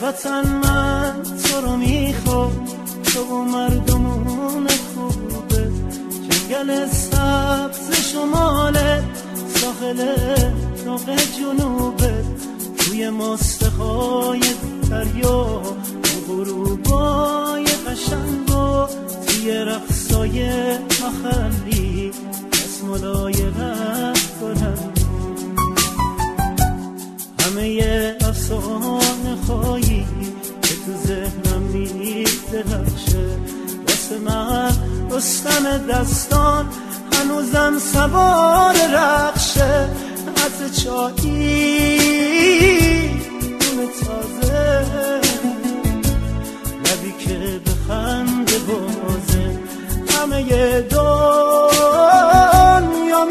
وطن من تو رو میخوام، تو و مردمون خوبه، جنگل سبز شماله، ساحل داغ جنوبه، توی مستخای دریا، تو غروبای قشنگ و توی رقصای محلی، دستمالای رفت کنم همه افسانه خواهی که تو ذهنم میدرخشه، واسه من رستم دستان هنوزم سوار رخشه، عطر چایی نون تازه، لبی که به خنده بازه، همه دنیا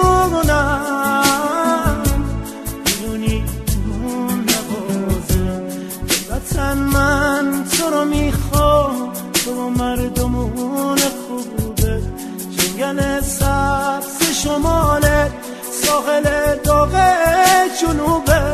میدونم میدونی اون نوازه، وطن من تو رو میخوام، تو و مردمون خوبه، جنگل سبز شماله، ساحل داغ جنوبه.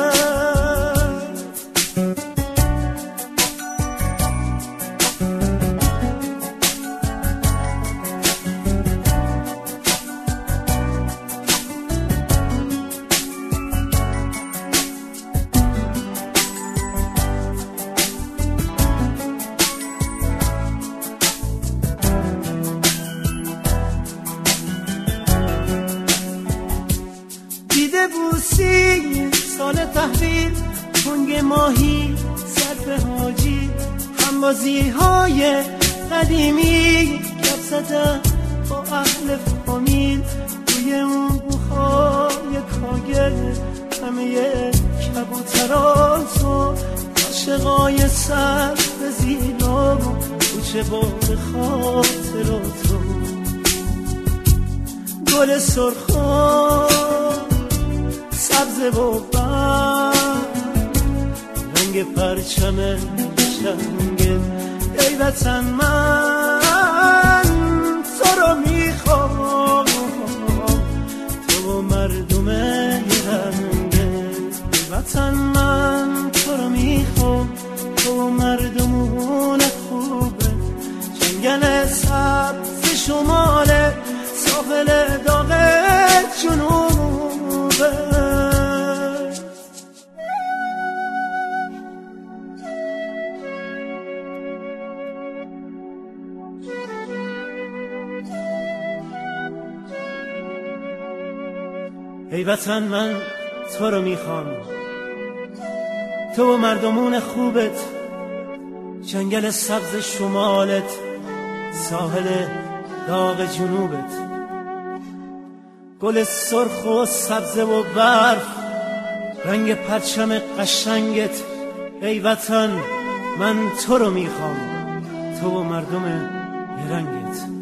دیده بوسی سال تحویل، کنگ ماهی صرف حاجی، همبازی های قدیمی، گپ زدن با اهل فامیل، روی اون بوهای کاگل، همه کبوترات و عاشقای سر به زینا، کوچه باد خاطراتو، گل سرخان سبز و برگ، رنگ پرچم شنگل، ای وطن من تو رو میخوام، تو و مردم رنگت، ای وطن من تو رو میخوام، تو و مردمون خوبه، جنگل سبز شماله، ساحل داغ جنوبه. ای وطن من تو رو میخوام، تو و مردمون خوبت، جنگل سبز شمالت، ساحل داغ جنوبت، گل سرخ و سبز و برف، رنگ پرچم قشنگت، ای وطن من تو رو میخوام، تو و مردم رنگت.